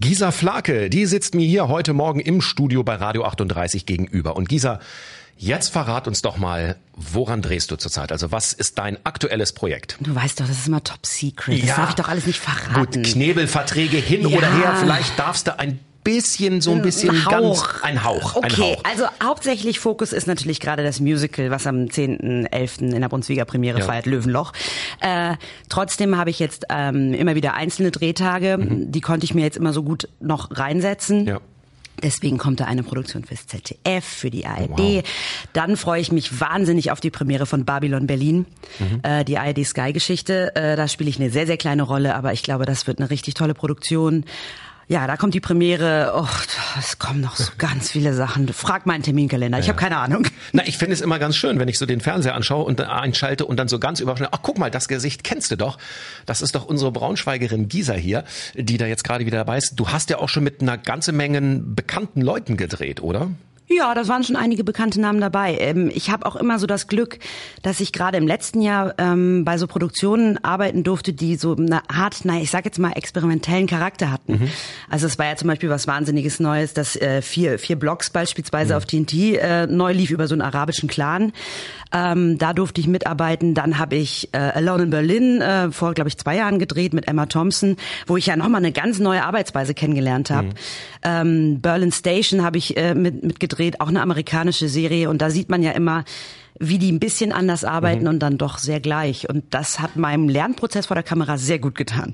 Gisa Flake, die sitzt mir hier heute Morgen im Studio bei Radio 38 gegenüber. Und Gisa, jetzt verrat uns doch mal, woran drehst du zurzeit? Also was ist dein aktuelles Projekt? Du weißt doch, das ist immer top secret. Das darf ich doch alles nicht verraten. Gut, Knebelverträge hin oder her. Vielleicht darfst du ein bisschen ein Hauch. Okay, also hauptsächlich Fokus ist natürlich gerade das Musical, was am 10.11. in der Brunswicker Premiere feiert, Löwenloch. Trotzdem habe ich jetzt immer wieder einzelne Drehtage. Die konnte ich mir jetzt immer so gut noch reinsetzen. Ja. Deswegen kommt da eine Produktion fürs ZDF, für die ARD. Wow. Dann freue ich mich wahnsinnig auf die Premiere von Babylon Berlin, die ARD Sky-Geschichte. Da spiele ich eine sehr, sehr kleine Rolle, aber ich glaube, das wird eine richtig tolle Produktion. Ja, da kommt die Premiere. Oh, es kommen noch so ganz viele Sachen. Frag meinen Terminkalender. Ich habe keine Ahnung. Na, ich finde es immer ganz schön, wenn ich so den Fernseher anschaue und einschalte und dann so ganz überraschend, ach, guck mal, das Gesicht kennst du doch. Das ist doch unsere Braunschweigerin Gisa hier, die da jetzt gerade wieder dabei ist. Du hast ja auch schon mit einer ganzen Menge bekannten Leuten gedreht, oder? Ja, das waren schon einige bekannte Namen dabei. Ich habe auch immer so das Glück, dass ich gerade im letzten Jahr bei so Produktionen arbeiten durfte, die so eine Art, ich sag jetzt mal experimentellen Charakter hatten. Also es war ja zum Beispiel was Wahnsinniges Neues, dass vier Blocks beispielsweise auf TNT neu lief über so einen arabischen Clan. Da durfte ich mitarbeiten. Dann habe ich Alone in Berlin vor, glaube ich, 2 Jahren gedreht mit Emma Thompson, wo ich ja nochmal eine ganz neue Arbeitsweise kennengelernt habe. Berlin Station habe ich mitgedreht, auch eine amerikanische Serie. Und da sieht man ja immer, wie die ein bisschen anders arbeiten und dann doch sehr gleich. Und das hat meinem Lernprozess vor der Kamera sehr gut getan.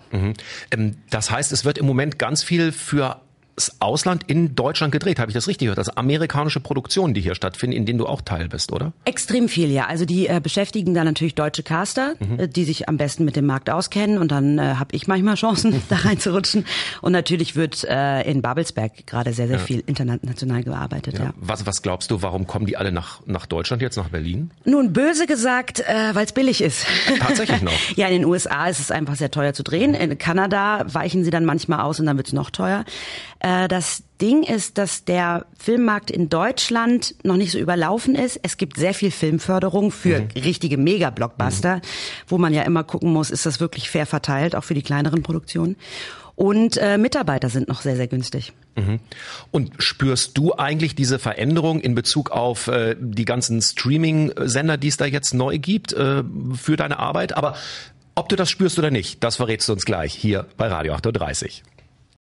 Das heißt, es wird im Moment ganz viel für das Ausland in Deutschland gedreht. Habe ich das richtig gehört? Das amerikanische Produktionen, die hier stattfinden, in denen du auch Teil bist, oder? Extrem viel, ja. Also die beschäftigen da natürlich deutsche Caster, die sich am besten mit dem Markt auskennen. Und dann habe ich manchmal Chancen, da reinzurutschen. Und natürlich wird in Babelsberg gerade sehr, sehr viel international gearbeitet. Ja. Was glaubst du, warum kommen die alle nach Deutschland jetzt, nach Berlin? Nun, böse gesagt, weil es billig ist. Tatsächlich noch? Ja, in den USA ist es einfach sehr teuer zu drehen. In Kanada weichen sie dann manchmal aus und dann wird es noch teuer. Das Ding ist, dass der Filmmarkt in Deutschland noch nicht so überlaufen ist. Es gibt sehr viel Filmförderung für richtige Mega-Blockbuster, wo man ja immer gucken muss, ist das wirklich fair verteilt, auch für die kleineren Produktionen. Und Mitarbeiter sind noch sehr, sehr günstig. Und spürst du eigentlich diese Veränderung in Bezug auf die ganzen Streaming-Sender, die es da jetzt neu gibt, für deine Arbeit? Aber ob du das spürst oder nicht, das verrätst du uns gleich hier bei Radio 38.